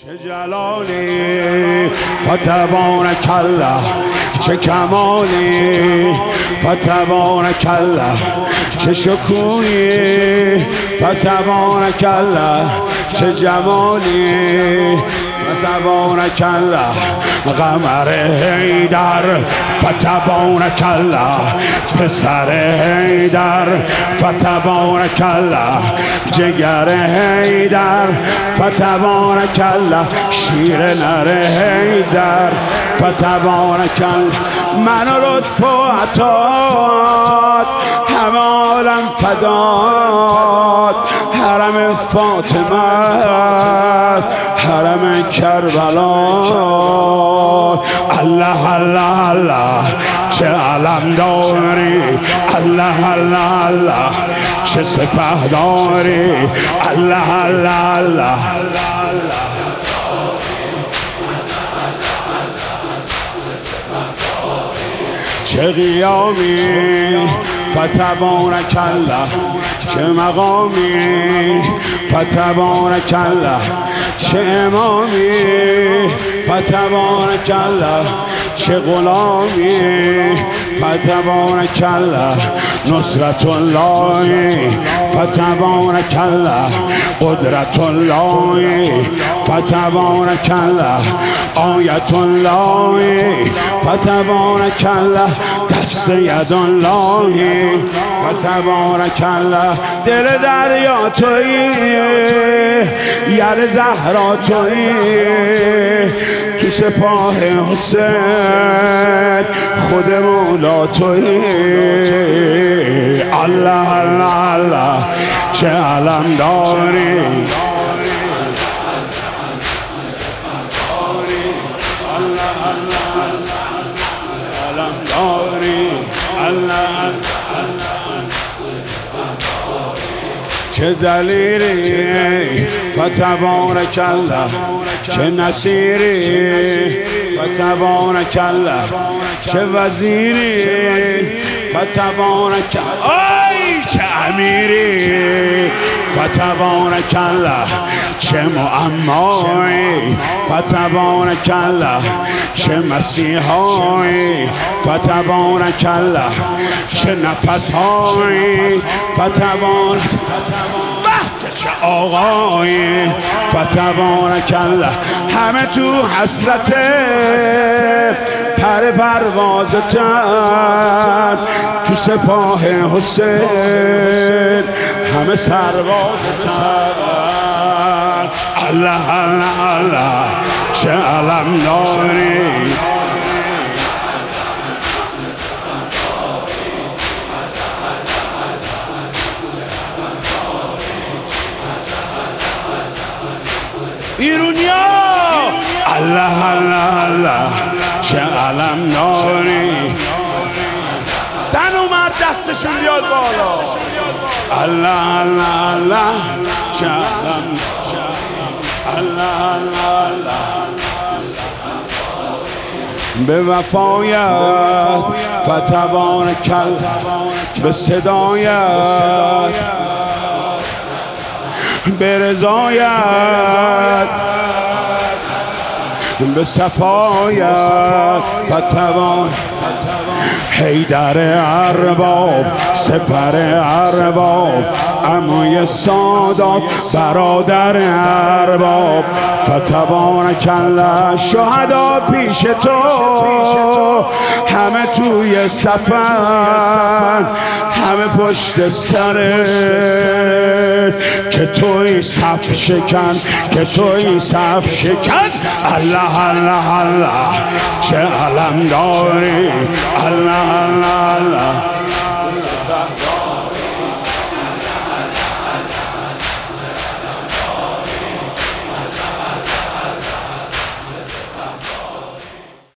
چه جلالی فتبارک الله، چه کمالی فتبارک الله، چه شکوهی فتبارک الله، چه جمالی فتبارک الله، قمر حیدر فتبارک الله، پسر حیدر فتبارک الله، جگر حیدر فتبارک الله، شیر نر حیدر فتبارک الله. من و لطف و عطات همه عالم فدات، حرم فاطمه حرم کربلا. الله الله الله چه علم داری، الله الله الله چه سپه داری، الله الله الله چه قیامی فتبارک الله، چه مقامی فتبارک الله، چه امامی فتبارک الله، چه غلامی فتبارک الله، نصرت الله فتبارک الله، قدرت الله فتبارک الله، آیت الله فتبارک الله، دست ید الله فتبارک الله. دل دریا تویی، یر زهرا تویی، تو سپاه حسین خود مولا تویی. الله الله الله چه علم داری، چه دلیری فتبارک الله، چه نصیری فتبارک الله، چه وزیری فتبارک الله، آی چه امیری فتبارک الله، چه معمایی فتبارک الله، چه مسیحایی فتبارک الله، چه نفسهایی فتبارک، چه آقایی فتبارک الله. همه تو حسرت پر پروازتن، تو سپاه حسین همه سربازتن. الله الله الله چه علم داری، ایرونیا. الله الله الله چه علم داری، زن و مرد دستشون بیاد بالا. الله الله الله چه علم، الله الله الله به وفایت فتبارک الله، به صدایت، به رضایت، به صفایت فتبارک حیدر ارباب، سپر ارباب، عموی سادات، برادر ارباب فتبارک الله. شهدا پیش تو همه توی صفن، همه پشت سرت که توی صف شکن، که توی صف شکن. الله الله الله چه علم داری، الله الله الله